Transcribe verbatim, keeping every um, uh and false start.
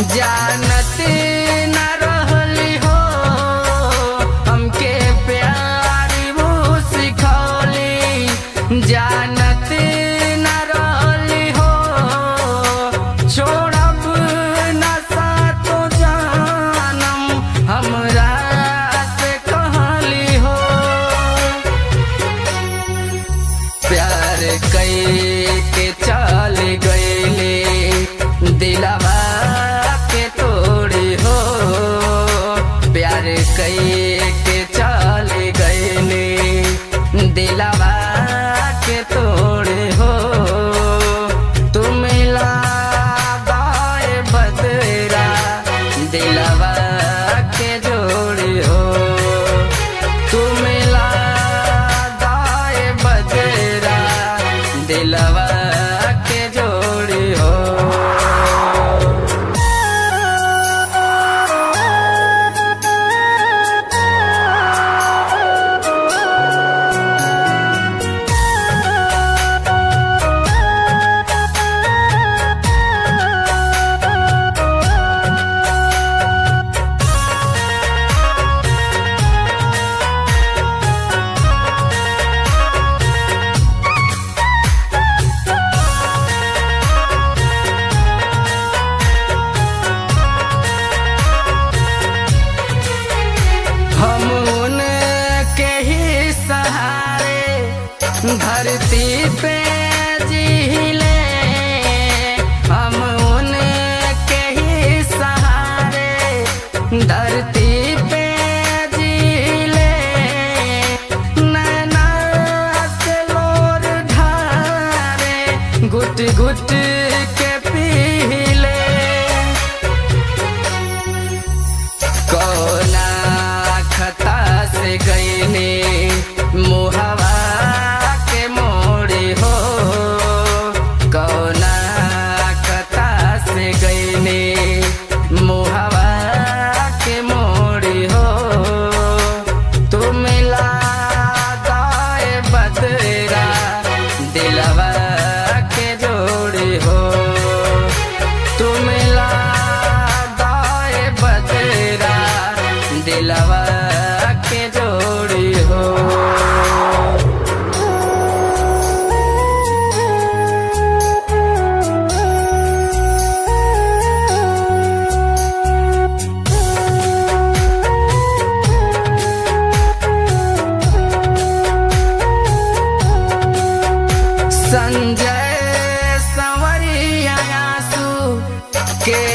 जानती न रहली हो हमके प्यार वो सिखौली। जानती न रहली हो छोड़ब न सातो जानम हमरा से कहली हो। प्यार कई के चल गईले दिलवा के तोड़ी हो। प्यार कई के चल गईले दिलवा के तोड़ी हो। तुम लगाए बदरा दिलवा के जोड़ी हो। तुम लगाए बदरा दिलवा के जोड़ी हो। हम उनके ही सहारे धरती पे जीले। हम उनके ही सहारे धरती पे जीले। नैना से लोर ढारे घुट घुट के पीले। कौना खता से गईने मुहवा के मोड़ी हो। कौना खता से गईने मुहवा के मोड़ी हो। तुम लगाए बदरा दिलवा के जोड़ी हो। तुम लगाए बदरा दिलवा के जोड़ी हो। संजय संवरिया आंसू के